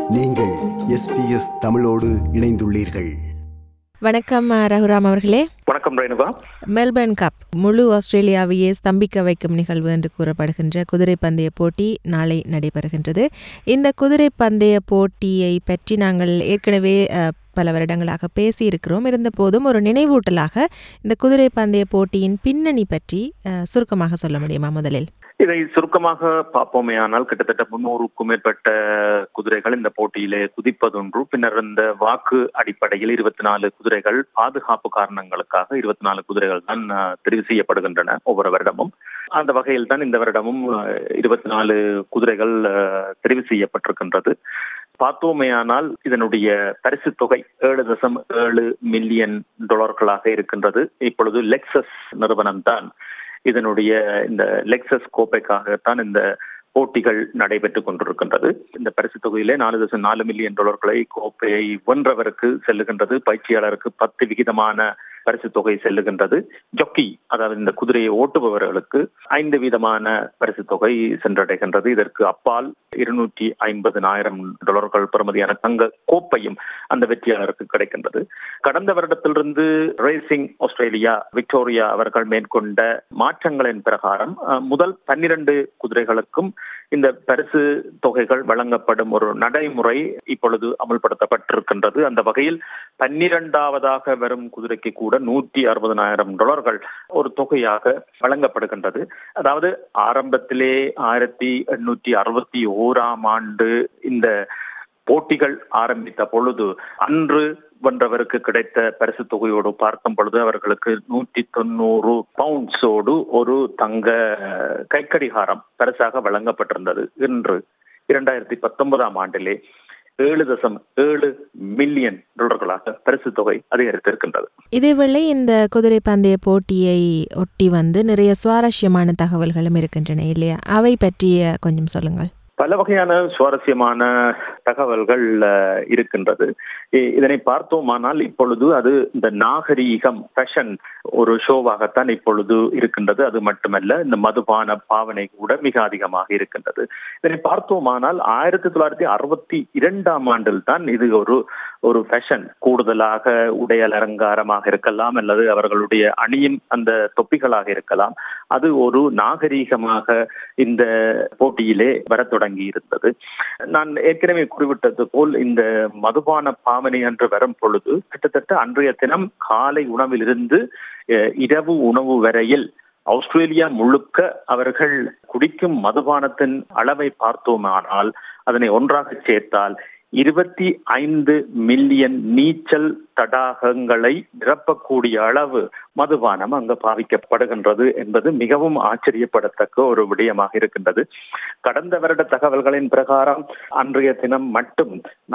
நீங்கள் SBS தமிழோடு இணைந்துள்ளீர்கள். வணக்கம் ரகுராம் அவர்களே. வணக்கம் ரேணுகா. மெல்பர்ன் கப் முழு ஆஸ்திரேலியாவையே ஸ்தம்பிக்க வைக்கும் நிகழ்வு என்று கூறப்படுகின்ற குதிரை பந்தய போட்டி நாளை நடைபெறுகின்றது. இந்த குதிரை பந்தய போட்டியை பற்றி நாங்கள் ஏற்கனவே பல வருடங்களாக பேசியிருக்கிறோம். இருந்த போதும் ஒரு நினைவூட்டலாக இந்த குதிரை பந்தய போட்டியின் பின்னணி பற்றி சுருக்கமாக சொல்ல முடியுமா? முதலில் இதை சுருக்கமாக பார்ப்போமே ஆனால் கிட்டத்தட்ட 300க்கும் மேற்பட்ட குதிரைகள் இந்த போட்டியிலே குதிப்பதொன்று. பின்னர் இந்த வாக்கு அடிப்படையில் 24 குதிரைகள் பாதுகாப்பு காரணங்களுக்காக 24 குதிரைகள் தான் தெரிவு செய்யப்படுகின்றன ஒவ்வொரு வருடமும். அந்த வகையில் தான் இந்த வருடமும் 24 குதிரைகள் தெரிவு செய்யப்பட்டிருக்கின்றது. பார்த்தோமேயானால் இதனுடைய பரிசு தொகை $7.7 மில்லியன் இருக்கின்றது. இப்பொழுது லெக்சஸ் நிறுவனம் தான் இதனுடைய இந்த லெக்சஸ் கோப்பைக்காகத்தான் இந்த போட்டிகள் நடைபெற்றுக் கொண்டிருக்கின்றது. இந்த பரிசு தொகையிலே $4.4 மில்லியன் கோப்பையை வென்றவருக்கு செல்லுகின்றது. பயிற்சியாளருக்கு 10% பரிசு தொகை செல்லுகின்றது. ஜொக்கி, அதாவது இந்த குதிரையை ஓட்டுபவர்களுக்கு 5% பரிசு தொகை சென்றடைகின்றது. இதற்கு அப்பால் $250,000 பெறுமதியான தங்க கோப்பையும் அந்த வெற்றியாளருக்கு கிடைக்கின்றது. கடந்த வருடத்திலிருந்து ரேசிங் ஆஸ்திரேலியா விக்டோரியா அவர்கள் மேற்கொண்ட மாற்றங்களின் பிரகாரம் முதல் 12 குதிரைகளுக்கும் இந்த பரிசு தொகைகள் வழங்கப்படும் ஒரு நடைமுறை இப்பொழுது அமல்படுத்தப்பட்டிருக்கின்றது. அந்த வகையில் 12வதாக வரும் குதிரைக்கு கூட $160,000 ஒரு தொகையாக வழங்கப்படுகின்றது. அதாவது ஆரம்பத்திலே 1861ஆம் ஆண்டு இந்த போட்டிகள் ஆரம்பித்த பொழுது அன்று வென்றவருக்கு கிடைத்த பரிசு தொகையோடு பார்க்கும் பொழுது அவர்களுக்கு 190 பவுண்ட்ஸோடு ஒரு தங்க கைக்கடிகாரம் பரிசாக வழங்கப்பட்டிருந்தது. இன்று 2019ஆம் ஆண்டிலே $7.7 மில்லியன் பரிசு தொகை அதிகரித்திருக்கின்றது. இதேவேளை இந்த குதிரை பந்தய போட்டியை ஒட்டி நிறைய சுவாரஸ்யமான தகவல்களும் இருக்கின்றன இல்லையா? அவை பற்றிய கொஞ்சம் சொல்லுங்கள். பல வகையான சுவாரஸ்யமான தகவல்கள் இருக்கின்றது. இதனை பார்த்தோமானால் இப்பொழுது அது இந்த நாகரீகம் ஃபேஷன் ஒரு ஷோவாகத்தான் இப்பொழுது இருக்கின்றது. அது மட்டுமல்ல, இந்த மதுபான பாவனை கூட மிக அதிகமாக இருக்கின்றது. இதனை பார்த்தோமானால் 1962ஆம் ஆண்டில் தான் இது ஒரு ஃபேஷன், கூடுதலாக உடை அலங்காரமாக இருக்கலாம் அல்லது அவர்களுடைய அணியின் அந்த தொப்பிகளாக இருக்கலாம். அது ஒரு நாகரீகமாக இந்த போட்டியிலே வர தொடங்கி இருந்தது. நான் ஏற்கனவே குறிப்பிட்டது போல் இந்த மதுபான பாவனை என்று வரும் பொழுது கிட்டத்தட்ட அன்றைய தினம் காலை உணவிலிருந்து இரவு உணவு வரையில் ஆஸ்திரேலியா முழுக்க அவர்கள் குடிக்கும் மதுபானத்தின் அளவை பார்த்தோமானால் அதனை ஒன்றாக சேர்த்தால் 25 மில்லியன் நீச்சல் தடாகங்களை நிரப்பக்கூடிய அளவு மதுபானம் அங்கு பாவிக்கப்படுகின்றது என்பது மிகவும் ஆச்சரியப்படத்தக்க ஒரு விடயமாக இருக்கின்றது. கடந்த வருட தகவல்களின் பிரகாரம் அன்றைய தினம் மட்டும்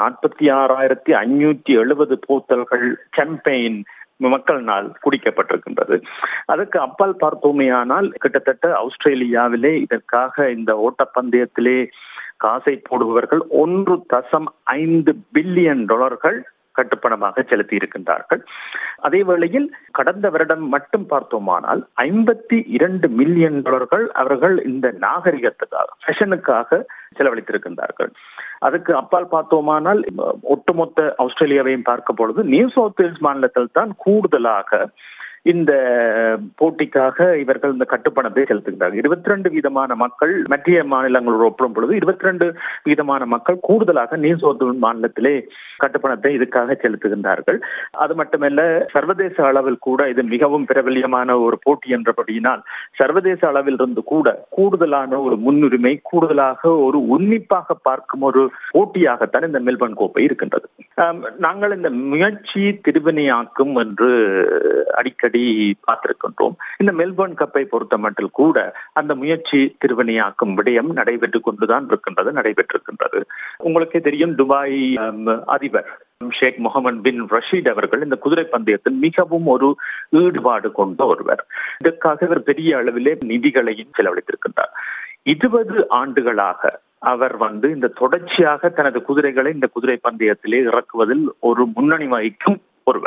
46,570 போத்தல்கள் சாம்பெயின் மக்கள் நாள் குடிக்கப்பட்டிருக்கின்றது. அதுக்கு அப்பால் பார்த்தோமேயானால் கிட்டத்தட்ட ஆஸ்திரேலியாவிலே இதற்காக இந்த ஓட்டப்பந்தயத்திலே காசை போடுபவர்கள் $1.5 பில்லியன் கட்டுப்பணமாக செலுத்தி இருக்கின்றார்கள். அதே வேளையில் கடந்த வருடம் மட்டும் பார்த்தோமானால் $52 மில்லியன் அவர்கள் இந்த நாகரிகத்துக்காக ஃபேஷனுக்காக செலவழித்திருக்கின்றார்கள். அதுக்கு அப்பால் பார்த்தோமானால் ஒட்டுமொத்த ஆஸ்திரேலியாவையும் பார்க்க பொழுது நியூ சவுத் வேல்ஸ் மாநிலத்தில் தான் கூடுதலாக இந்த போட்டிக்காக இவர்கள் இந்த கட்டுப்பணத்தை செலுத்துகிறார்கள். 22% மக்கள் மத்திய மாநிலங்களோடு ஒப்பிடும் பொழுது 22% மக்கள் கூடுதலாக நியூ சவுத் வேல்ஸ் மாநிலத்திலே கட்டுப்பணத்தை இதுக்காக செலுத்துகின்றார்கள். அது மட்டுமல்ல, சர்வதேச அளவில் கூட இது மிகவும் பிரபல்யமான ஒரு போட்டி என்றபடியினால் சர்வதேச அளவில் இருந்து கூட கூடுதலான ஒரு முன்னுரிமை, கூடுதலாக ஒரு உன்னிப்பாக பார்க்கும் ஒரு போட்டியாகத்தான் இந்த மெல்பர்ன் கோப்பை இருக்கின்றது. நாங்கள் இந்த முயற்சி திருவினையாக்கும் என்று அடிக்கடி பார்த்திருக்கின்றோம். இந்த மெல்பர்ன் கப்பை பொறுத்த மட்டும் கூட அந்த முயற்சி திருவினையாக்கும் விடயம் நடைபெற்றிருக்கின்றது. உங்களுக்கே தெரியும், துபாய் அதிபர் ஷேக் முகமது பின் ரஷீத் அவர்கள் இந்த குதிரை பந்தயத்தில் மிகவும் ஒரு ஈடுபாடு கொண்ட ஒருவர். இதற்காக இவர் பெரிய அளவிலே நிதிகளையும் செலவழித்திருக்கின்றார். 20 ஆண்டுகளாக அவர் இந்த தொடர்ச்சியாக தனது குதிரைகளை இந்த குதிரை பந்தயத்திலே இறக்குவதில் ஒரு முன்னணி வகிக்கும் ஒருவர்.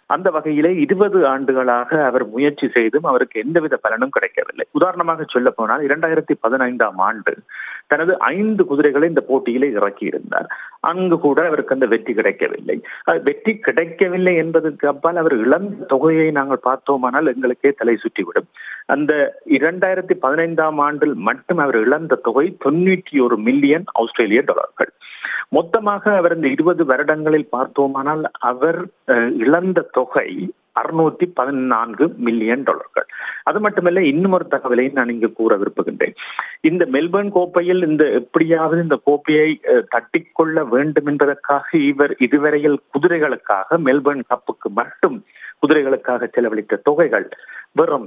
அந்த வகையிலே 20 ஆண்டுகளாக அவர் முயற்சி செய்தும் அவருக்கு எந்தவித பலனும் கிடைக்கவில்லை. உதாரணமாக சொல்ல போனால் 2015ஆம் ஆண்டு தனது 5 குதிரைகளை இந்த போட்டியிலே இறக்கியிருந்தார். அங்கு கூட அவருக்கு அந்த வெற்றி கிடைக்கவில்லை. வெற்றி கிடைக்கவில்லை என்பதற்கு அப்பால் அவர் இழந்த தொகையை நாங்கள் பார்த்தோமானால் எங்களுக்கே தலை சுற்றிவிடும். அந்த 2015ஆம் ஆண்டில் மட்டும் அவர் இழந்த தொகை 91 மில்லியன் ஆஸ்திரேலிய டாலர்கள். மொத்தமாக அவர் இந்த 20 வருடங்களில் பார்த்தோமானால் அவர் இழந்த தொகை 614 மில்லியன் டாலர்கள். அது மட்டுமல்ல, இன்னும் ஒரு தகவலை நான் இங்கு கூற விரும்புகின்றேன். இந்த மெல்பர்ன் கோப்பையில் எப்படியாவது இந்த கோப்பையை தட்டிக்கொள்ள வேண்டும் என்பதற்காக இவர் இதுவரையில் குதிரைகளுக்காக மெல்பர்ன் கப்புக்கு மட்டும் குதிரைகளுக்காக செலவழித்த தொகைகள் வெறும்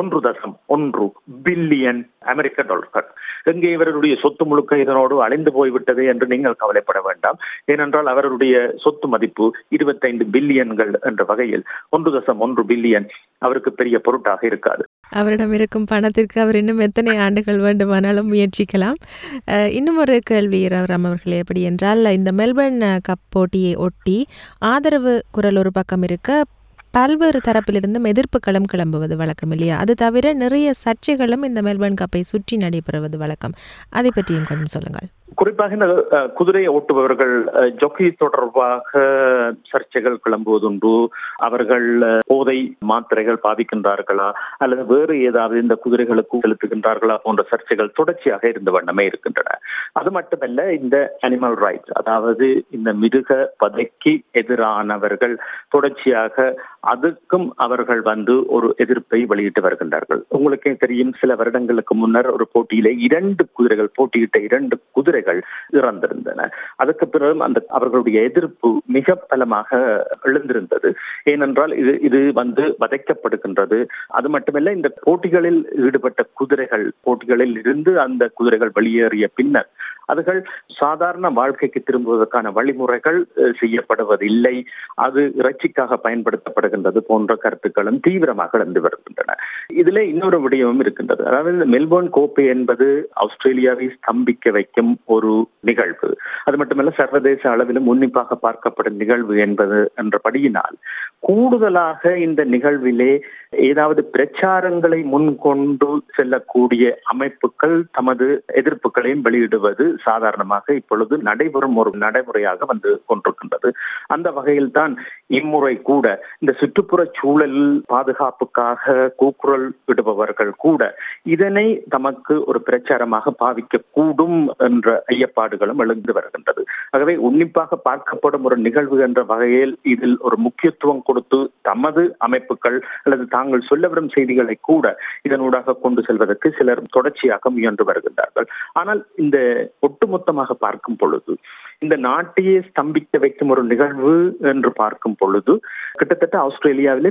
1.1 பில்லியன் அமெரிக்க டாலர்கள். எங்கே இவருடைய சொத்து முழுக்க இதனோடு அழிந்து போய்விட்டது என்று நீங்கள் கவலைப்பட வேண்டாம். ஏனென்றால் அவருடைய சொத்து மதிப்பு 25 பில்லியன்கள் என்ற வகையில் 1.1 பில்லியன் அவருக்கு பெரிய பொருட்டாக இருக்காது. அவரிடம் இருக்கும் பணத்திற்கு அவர் இன்னும் எத்தனை ஆண்டுகள் வேண்டுமானாலும் முயற்சிக்கலாம். இன்னும் ஒரு கேள்வி ராம் அவர்களே, எப்படி என்றால் இந்த மெல்பர்ன் கப் போட்டியை ஒட்டி ஆதரவு குரல் ஒரு பக்கம் இருக்க, பல்வேறு தரப்பிலிருந்தும் எதிர்ப்புகளும் கிளம்புவது வழக்கம் இல்லையா? அது தவிர நிறைய சர்ச்சைகளும் இந்த மெல்பர்ன் கப்பை சுற்றி நடைபெறுவது வழக்கம். அதை பற்றியும் கொஞ்சம் சொல்லுங்கள். குறிப்பாக இந்த குதிரை ஓட்டுபவர்கள் ஜொக்கி தொடர்பாக சர்ச்சைகள் கிளம்புவதுண்டு. அவர்கள் போதை மாத்திரைகள் பாதிக்கின்றார்களா அல்லது வேறு ஏதாவது இந்த குதிரைகளுக்கு செலுத்துகின்றார்களா போன்ற சர்ச்சைகள் தொடர்ச்சியாக இருந்த வண்ணமே இருக்கின்றன. அது மட்டுமல்ல, இந்த அனிமல் ரைட்ஸ், அதாவது இந்த மிருக வதைக்கு எதிரானவர்கள் தொடர்ச்சியாக அதுக்கும் அவர்கள் ஒரு எதிர்ப்பை வெளியிட்டு வருகின்றார்கள். உங்களுக்கே தெரியும், சில வருடங்களுக்கு முன்னர் ஒரு போட்டியிலே 2 குதிரைகள் போட்டியிட்ட 2 குதிரைகள் இறந்திருந்தன. அதுக்கு பிறகு அவர்களுடைய எதிர்ப்பு மிக பலமாக எழுந்திருந்தது. ஏனென்றால் இது வதைக்கப்படுகின்றது. அது மட்டுமல்ல, இந்த போட்டிகளில் ஈடுபட்ட குதிரைகள் போட்டிகளில் இருந்து அந்த குதிரைகள் வெளியேறிய பின்னர் அதுகள் சாதாரண வாழ்க்கைக்கு திரும்புவதற்கான வழிமுறைகள் செய்யப்படுவதில்லை, அது இறைச்சிக்காக பயன்படுத்தப்படுகின்றது போன்ற கருத்துக்களும் தீவிரமாக எழுந்து வருகின்றன. இதில் இன்னொரு விடயமும் இருக்கின்றது. அதாவது மெல்பர்ன் கோப்பை என்பது ஆஸ்திரேலியாவை ஸ்தம்பிக்க வைக்கும் ஒரு நிகழ்வு. அது மட்டுமல்ல, சர்வதேச அளவிலும் உன்னிப்பாக பார்க்கப்படும் நிகழ்வு என்றபடியினால் கூடுதலாக இந்த நிகழ்விலே ஏதாவது பிரச்சாரங்களை முன்கொண்டு செல்லக்கூடிய அமைப்புகள் தமது எதிர்ப்புகளையும் வெளியிடுவது சாதாரணமாக இப்பொழுது நடைபெறும் ஒரு நடைமுறையாக வந்து கொண்டிருக்கின்றது. அந்த வகையில் தான் இம்முறை கூட இந்த சுற்றுப்புற சூழல் பாதுகாப்புக்காக கூக்குரல் விடுபவர்கள் கூட இதனை தமக்கு ஒரு பிரச்சாரமாக பாவிக்க கூடும் என்ற ஐயப்பாடுகளும் எழுந்து வருகின்றது. ஆகவே உன்னிப்பாக பார்க்கப்படும் ஒரு நிகழ்வு என்ற வகையில் இதில் ஒரு முக்கியத்துவம் கொடுத்து தமது அமைப்புகள் அல்லது தாங்கள் சொல்ல வரும் செய்திகளை கூட இதனூடாக கொண்டு செல்வதற்கு சிலர் தொடர்ச்சியாக முயன்று வருகின்றார்கள். ஆனால் இந்த ஒட்டுமொத்தமாக பார்க்கும் பொழுது இந்த நாட்டையே ஸ்தம்பிக்க வைக்கும் ஒரு நிகழ்வு என்று பார்க்கும் பொழுது கிட்டத்தட்ட ஆஸ்திரேலியாவிலே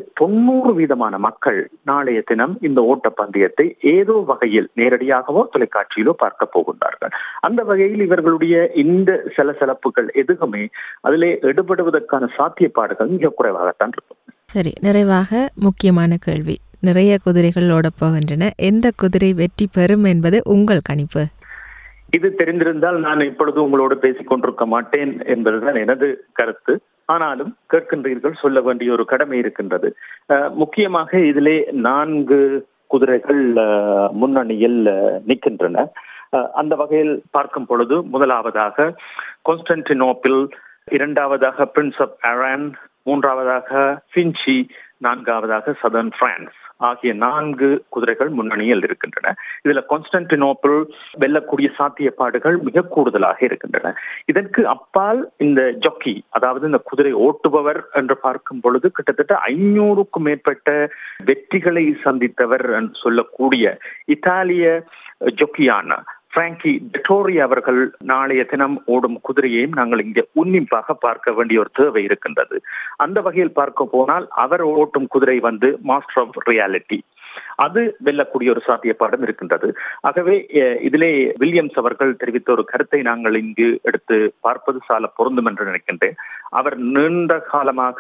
90% மக்கள் நாளைய தினம் இந்த ஓட்டப்பந்தயத்தை ஏதோ வகையில் நேரடியாகவோ தொலைக்காட்சியிலோ பார்க்க போகின்றார்கள். அந்த வகையில் இவர்களுடைய இந்த சலசலப்புகள் எதுவுமே அதிலே எடுபடுவதற்கான சாத்தியப்பாடுகள் மிக குறைவாகத்தான் இருக்கும். சரி, நிறைவாக முக்கியமான கேள்வி. நிறைய குதிரைகள் ஓடப் போகின்றன. எந்த குதிரை வெற்றி பெறும் என்பது உங்கள் கணிப்பு? இது தெரிந்திருந்தால் நான் இப்பொழுது உங்களோடு பேசிக் கொண்டிருக்க மாட்டேன் என்பதுதான் எனது கருத்து. ஆனாலும் கேட்கின்றீர்கள், சொல்ல வேண்டிய ஒரு கடமை இருக்கின்றது. முக்கியமாக இதிலே 4 குதிரைகள் முன்னணியில் நிற்கின்றன. அந்த வகையில் பார்க்கும் பொழுது முதலாவதாக கான்ஸ்டன்டினோப்பிள், இரண்டாவதாக பிரின்ஸ் ஆஃப் அரான், மூன்றாவதாக ஃபின்ச்சி, நான்காவதாக சதர்ன் பிரான்ஸ் ஆகிய 4 குதிரைகள் முன்னணியில் இருக்கின்றன. இதுல கான்ஸ்டன்டினோப்பிள் வெல்லக்கூடிய சாத்தியப்பாடுகள் மிக கூடுதலாக இருக்கின்றன. இதற்கு அப்பால் இந்த ஜொக்கி, அதாவது இந்த குதிரை ஓட்டுபவர் என்று பார்க்கும் பொழுது கிட்டத்தட்ட 500க்கும் மேற்பட்ட வெற்றிகளை சந்தித்தவர் என்று சொல்லக்கூடிய இத்தாலிய ஜொக்கியான பிராங்கி டெட்டோரி அவர்கள் நாளைய தினம் ஓடும் குதிரையையும் நாங்கள் இங்கே உன்னிப்பாக பார்க்க வேண்டிய ஒரு தேவை இருக்கின்றது. அந்த வகையில் பார்க்க போனால் அவர் ஓட்டும் குதிரை மாஸ்டர் ஆஃப் ரியாலிட்டி, அது வெல்லக்கூடிய ஒரு சாத்தியப்பாடும் இருக்கின்றது. ஆகவே இதிலே வில்லியம்ஸ் அவர்கள் தெரிவித்த ஒரு கருத்தை நாங்கள் இங்கு எடுத்து பார்ப்பது சால பொருந்தும் என்று நினைக்கின்றேன். அவர் நீண்ட காலமாக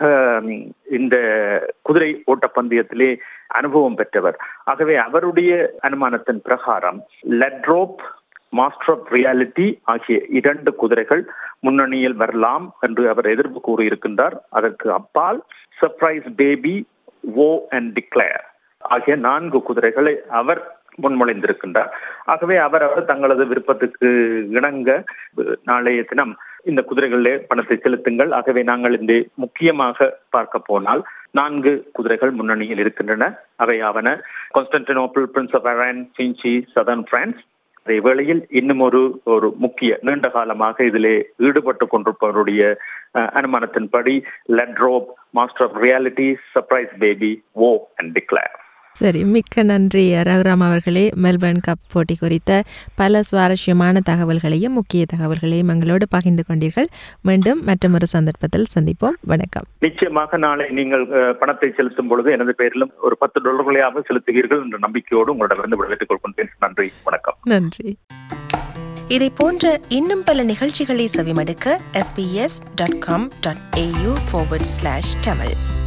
இந்த குதிரை ஓட்டப்பந்தயத்திலே அனுபவம் பெற்றவர். ஆகவே அவருடைய அனுமானத்தின் பிரகாரம் லட்ரோப், மாஸ்டர் ஆஃப் ரியாலிட்டி ஆகிய 2 குதிரைகள் முன்னணியில் வரலாம் என்று அவர் எதிர்ப்பு கூறியிருக்கின்றார். அதற்கு அப்பால் Surprise Baby, Vow and Declare ஆகிய 4 குதிரைகளை அவர் முன்மொழிந்திருக்கின்றார். ஆகவே அவர் தங்களது விருப்பத்துக்கு இணங்க நாளைய தினம் இந்த குதிரைகளிலே பணத்தை செலுத்துங்கள். ஆகவே நாங்கள் இந்த முக்கியமாக பார்க்க போனால் 4 குதிரைகள் முன்னணியில் இருக்கின்றன. அவையாவன Constantinople, Prince of Aran, Finche, Southern France. அதே வேளையில் இன்னும் ஒரு முக்கிய நீண்ட காலமாக இதிலே ஈடுபட்டு கொண்டிருப்பவருடைய அனுமானத்தின்படி Latrobe, Master of Reality, Surprise Baby, Vow and Declare. சரி, மிக்க நன்றி ரகுராம் அவர்களே. மெல்பர்ன் கப் போட்டி குறித்த பல சுவாரஸ்யமான தகவல்களையும் முக்கிய தகவல்களையும் எங்களோடு பகிர்ந்து கொண்டீர்கள். மீண்டும் மற்றொரு சந்தர்ப்பத்தில் சந்திப்போம். வணக்கம். நிச்சயமாக நாளை நீங்கள் பணத்தை செலுத்தும் பொழுது எனது பெயரிலும் ஒரு $10 செலுத்துவீர்கள் என்ற நம்பிக்கையோடு உங்களிடமிருந்து விடைபெற்றுக் கொள்கின்றேன். நன்றி, வணக்கம். நன்றி. இதை போன்ற இன்னும் பல நிகழ்ச்சிகளை செவிமடுக்க sbs.com.au/tamil